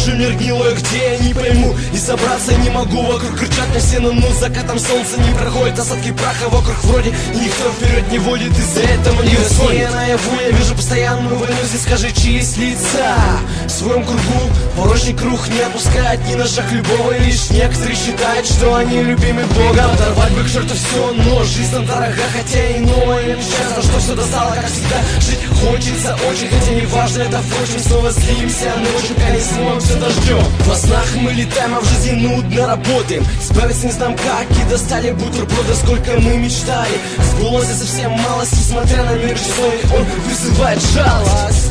же мир гнилой, где я не пойму. И собраться не могу, вокруг кричат мне все, но закатом солнца не проходит. Осадки праха вокруг вроде, и никто вперед не водит. Из-за этого не восходит. Наяву я вижу постоянную войну. Здесь скажи, чьи лица в своем кругу порочный круг не отпускает ни на шаг любого. И лишь некоторые считают, что они любимы Богом. Оторвать бы к черту все, но жизнь там дорога, хотя иное им счастье, что все достало, как всегда. Жить хочется очень, хотя не важно это, впрочем. Снова злимся ночью, конец смог, все дождем. Во снах мы летаем, а в жизни нудно работаем. Справиться не знаем как, и достали бутерброды, сколько мы мечтали. Сбылось совсем малость, несмотря на мир часовой, он вызывает жалость.